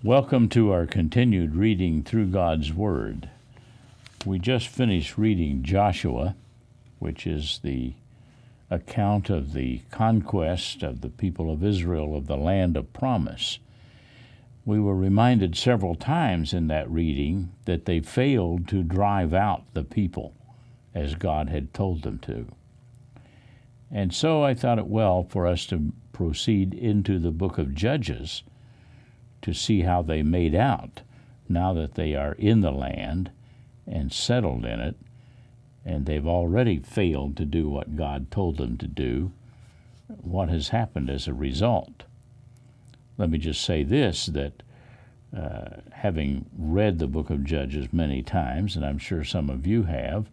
Welcome to our continued reading through God's Word. We just finished reading Joshua, which is the account of the conquest of the people of Israel of the land of promise. We were reminded several times in that reading that they failed to drive out the people as God had told them to. And so I thought it well for us to proceed into the book of Judges to see how they made out now that they are in the land and settled in it, and they've already failed to do what God told them to do. What has happened as a result? Let me just say this, that having read the book of Judges many times, and I'm sure some of you have,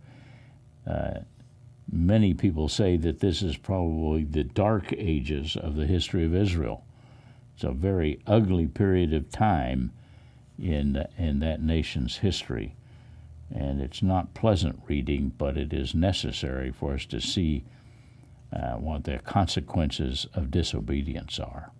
many people say that this is probably the dark ages of the history of Israel. It's a very ugly period of time in that nation's history. And it's not pleasant reading, but it is necessary for us to see what the consequences of disobedience are.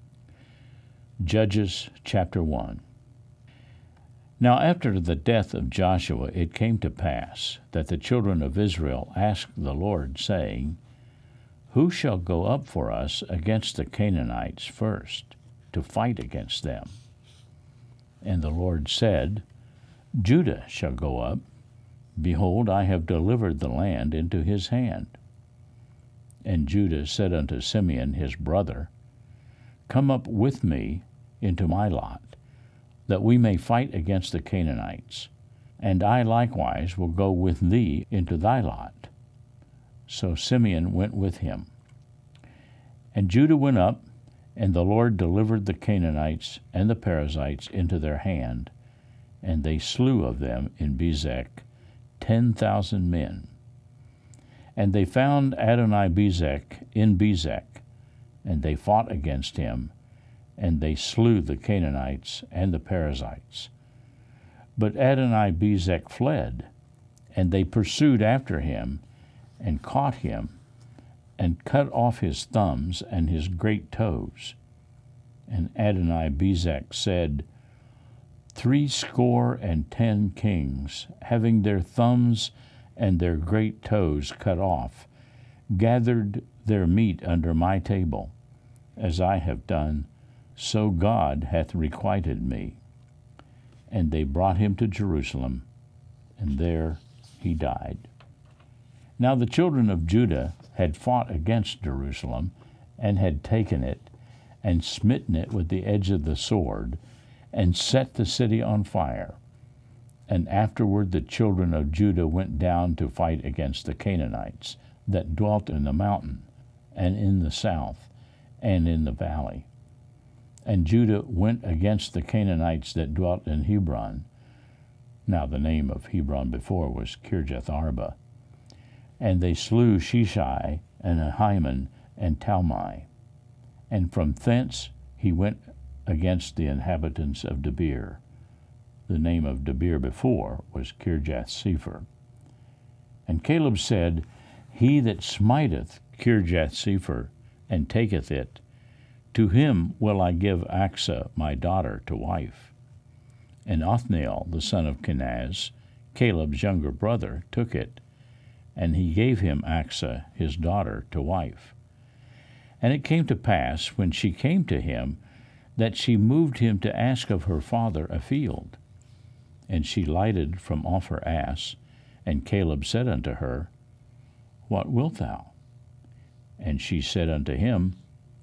Judges chapter 1. Now after the death of Joshua it came to pass that the children of Israel asked the Lord, saying, Who shall go up for us against the Canaanites first, to fight against them? And the Lord said, Judah shall go up. Behold, I have delivered the land into his hand. And Judah said unto Simeon his brother, Come up with me into my lot, that we may fight against the Canaanites, and I likewise will go with thee into thy lot. So Simeon went with him. And Judah went up, and the Lord delivered the Canaanites and the Perizzites into their hand, and they slew of them in Bezek 10,000 men. And they found Adoni-Bezek in Bezek, and they fought against him, and they slew the Canaanites and the Perizzites. But Adoni-Bezek fled, and they pursued after him, and caught him, and cut off his thumbs and his great toes. And Adoni-Bezek said, 70 kings, having their thumbs and their great toes cut off, gathered their meat under my table. As I have done, so God hath requited me. And they brought him to Jerusalem, and there he died. Now the children of Judah had fought against Jerusalem, and had taken it, and smitten it with the edge of the sword, and set the city on fire. And afterward the children of Judah went down to fight against the Canaanites that dwelt in the mountain, and in the south, and in the valley. And Judah went against the Canaanites that dwelt in Hebron. Now the name of Hebron before was Kirjath-Arba. And they slew Sheshai, and Ahiman, and Talmai. And from thence he went against the inhabitants of Debir. The name of Debir before was Kirjath-Sepher. And Caleb said, He that smiteth Kirjath-Sepher, and taketh it, to him will I give Achsah my daughter to wife. And Othniel the son of Kenaz, Caleb's younger brother, took it, and he gave him Achsah his daughter to wife. And it came to pass, when she came to him, that she moved him to ask of her father a field. And she lighted from off her ass, and Caleb said unto her, What wilt thou? And she said unto him,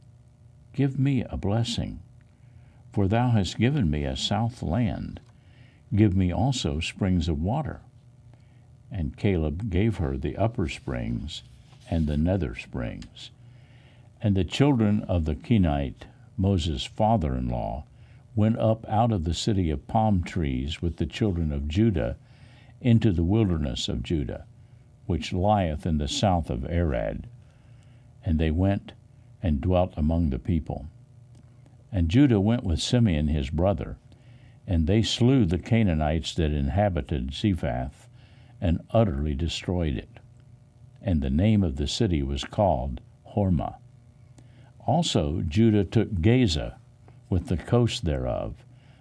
Give me a blessing, for thou hast given me a south land. Give me also springs of water. And Caleb gave her the upper springs and the nether springs. And the children of the Kenite, Moses' father-in-law, went up out of the city of palm trees with the children of Judah into the wilderness of Judah, which lieth in the south of Arad. And they went and dwelt among the people. And Judah went with Simeon his brother, and they slew the Canaanites that inhabited Zephath, and utterly destroyed it. And the name of the city was called Hormah. Also Judah took Gaza with the coast thereof,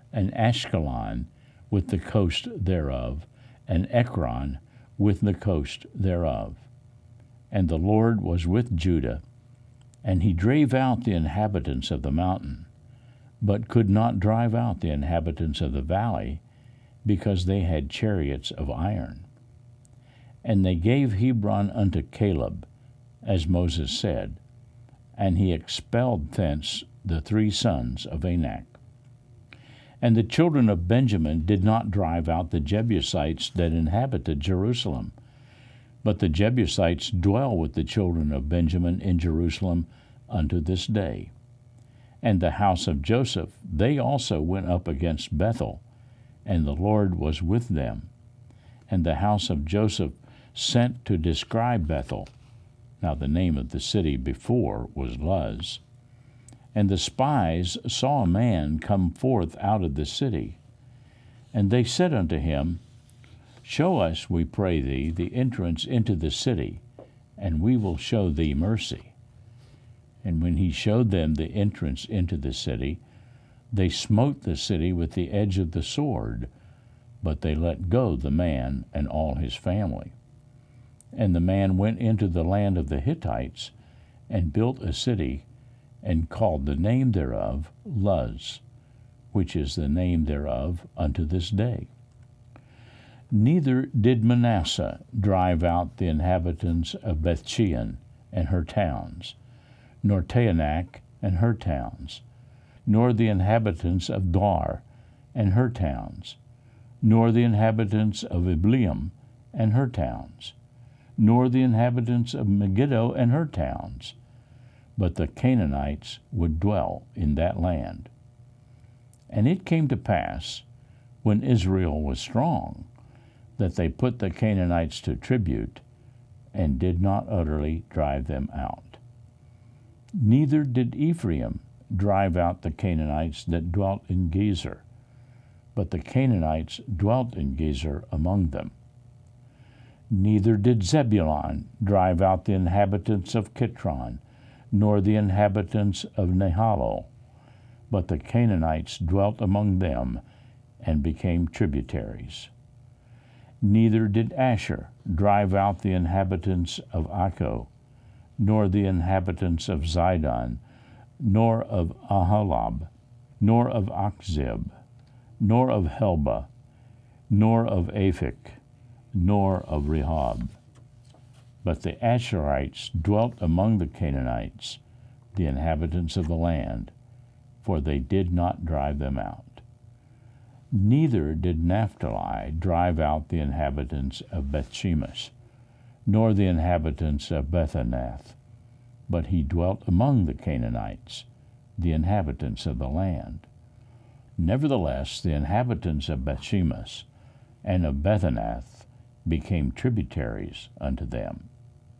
and Ashkelon with the coast thereof, and Ekron with the coast thereof. And the Lord was with Judah, and he drave out the inhabitants of the mountain, but could not drive out the inhabitants of the valley, because they had chariots of iron. And they gave Hebron unto Caleb, as Moses said, and he expelled thence the 3 sons of Anak. And the children of Benjamin did not drive out the Jebusites that inhabited Jerusalem, but the Jebusites dwell with the children of Benjamin in Jerusalem unto this day. And the house of Joseph, they also went up against Bethel, and the Lord was with them. And the house of Joseph sent to describe Bethel. Now the name of the city before was Luz. And the spies saw a man come forth out of the city. And they said unto him, Show us, we pray thee, the entrance into the city, and we will show thee mercy. And when he showed them the entrance into the city, they smote the city with the edge of the sword, but they let go the man and all his family. And the man went into the land of the Hittites, and built a city, and called the name thereof Luz, which is the name thereof unto this day. Neither did Manasseh drive out the inhabitants of Bethshean and her towns, nor Taanach and her towns, nor the inhabitants of Dor and her towns, nor the inhabitants of Ibleam and her towns, nor the inhabitants of Megiddo and her towns, but the Canaanites would dwell in that land. And it came to pass, when Israel was strong, that they put the Canaanites to tribute, and did not utterly drive them out. Neither did Ephraim drive out the Canaanites that dwelt in Gezer, but the Canaanites dwelt in Gezer among them. Neither did Zebulun drive out the inhabitants of Kitron, nor the inhabitants of Nahalol, but the Canaanites dwelt among them, and became tributaries. Neither did Asher drive out the inhabitants of Akko, nor the inhabitants of Zidon, nor of Ahalab, nor of Achzib, nor of Helba, nor of Aphik, nor of Rehob. But the Asherites dwelt among the Canaanites, the inhabitants of the land, for they did not drive them out. Neither did Naphtali drive out the inhabitants of Bethshemesh, nor the inhabitants of Bethanath, but he dwelt among the Canaanites, the inhabitants of the land. Nevertheless, the inhabitants of Bethshemesh and of Bethanath became tributaries unto them.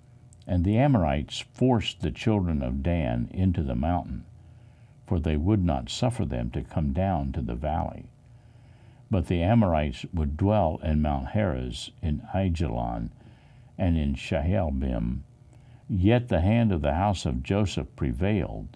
And the Amorites forced the children of Dan into the mountain, for they would not suffer them to come down to the valley. But the Amorites would dwell in Mount Heres, in Aijalon, and in Shaalbim. Yet the hand of the house of Joseph prevailed,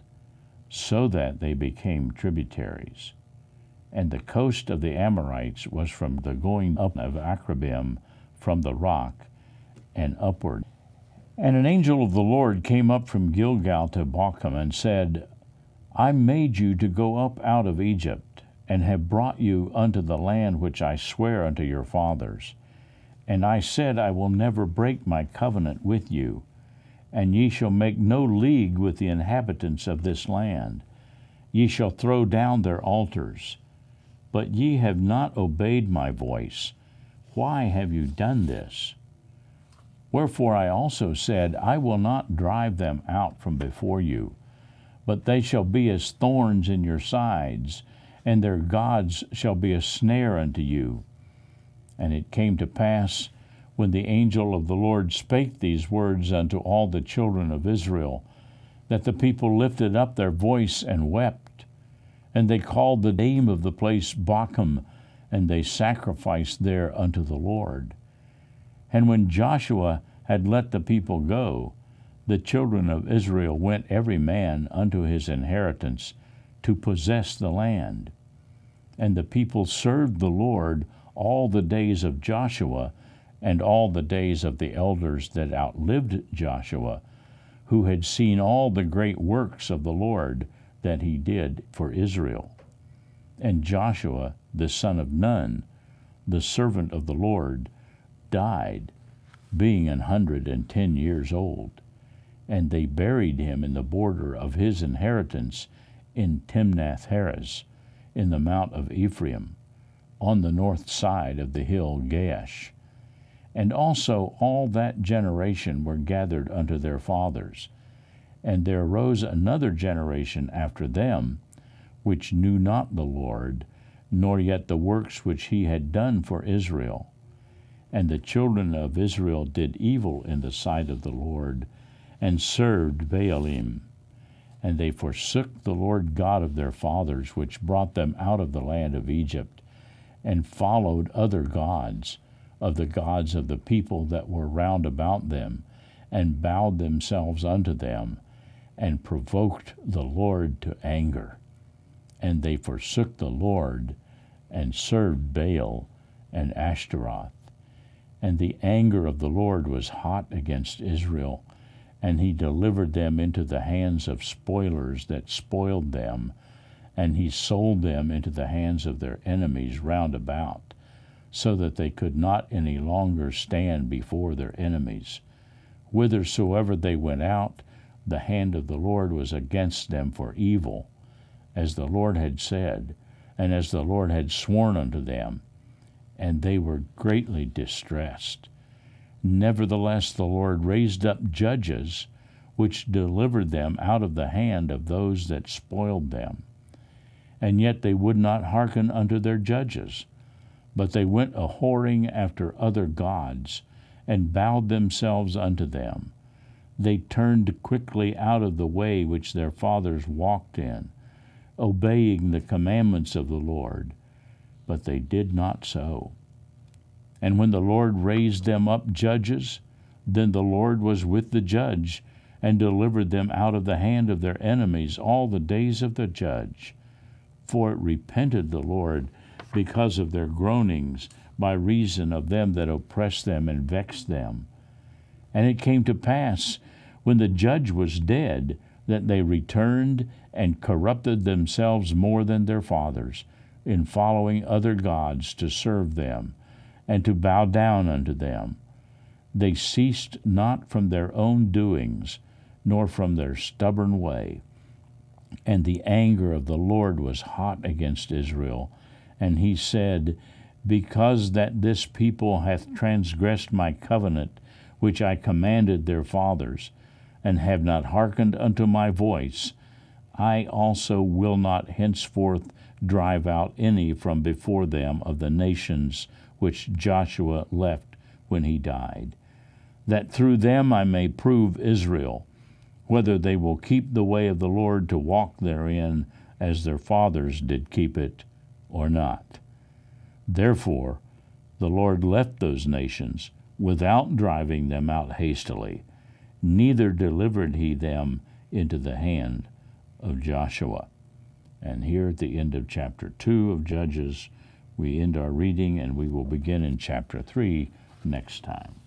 so that they became tributaries. And the coast of the Amorites was from the going up of Akrabim, from the rock, and upward. And an angel of the Lord came up from Gilgal to Bochum, and said, I made you to go up out of Egypt, and have brought you unto the land which I swear unto your fathers. And I said, I will never break my covenant with you, and ye shall make no league with the inhabitants of this land. Ye shall throw down their altars. But ye have not obeyed my voice. Why have you done this? Wherefore I also said, I will not drive them out from before you, but they shall be as thorns in your sides, and their gods shall be a snare unto you. And it came to pass, when the angel of the Lord spake these words unto all the children of Israel, that the people lifted up their voice and wept. And they called the name of the place Bochum, and they sacrificed there unto the Lord. And when Joshua had let the people go, the children of Israel went every man unto his inheritance, to possess the land. And the people served the Lord all the days of Joshua and all the days of the elders that outlived Joshua, who had seen all the great works of the Lord that he did for Israel. And Joshua, the son of Nun, the servant of the Lord, died, being 110 years old. And they buried him in the border of his inheritance in Timnath-Heres, in the mount of Ephraim, on the north side of the hill Gaash. And also all that generation were gathered unto their fathers. And there arose another generation after them, which knew not the Lord, nor yet the works which he had done for Israel. And the children of Israel did evil in the sight of the Lord, and served Baalim. And they forsook the Lord God of their fathers, which brought them out of the land of Egypt, and followed other gods, of the gods of the people that were round about them, and bowed themselves unto them, and provoked the Lord to anger. And they forsook the Lord, and served Baal and Ashtaroth. And the anger of the Lord was hot against Israel, and he delivered them into the hands of spoilers that spoiled them, and he sold them into the hands of their enemies round about, so that they could not any longer stand before their enemies. Whithersoever they went out, the hand of the Lord was against them for evil, as the Lord had said, and as the Lord had sworn unto them, and they were greatly distressed. Nevertheless the Lord raised up judges, which delivered them out of the hand of those that spoiled them. And yet they would not hearken unto their judges, but they went a-whoring after other gods, and bowed themselves unto them. They turned quickly out of the way which their fathers walked in, obeying the commandments of the Lord, but they did not so. And when the Lord raised them up judges, then the Lord was with the judge, and delivered them out of the hand of their enemies all the days of the judge. For it repented the Lord because of their groanings, by reason of them that oppressed them and vexed them. And it came to pass, when the judge was dead, that they returned and corrupted themselves more than their fathers, in following other gods to serve them, and to bow down unto them. They ceased not from their own doings, nor from their stubborn way. And the anger of the Lord was hot against Israel, and he said, Because that this people hath transgressed my covenant, which I commanded their fathers, and have not hearkened unto my voice, I also will not henceforth drive out any from before them of the nations which Joshua left when he died, that through them I may prove Israel, whether they will keep the way of the Lord to walk therein, as their fathers did keep it, or not. Therefore the Lord left those nations without driving them out hastily, neither delivered he them into the hand of Joshua. And here at the end of chapter 2 of Judges, we end our reading, and we will begin in chapter 3 next time.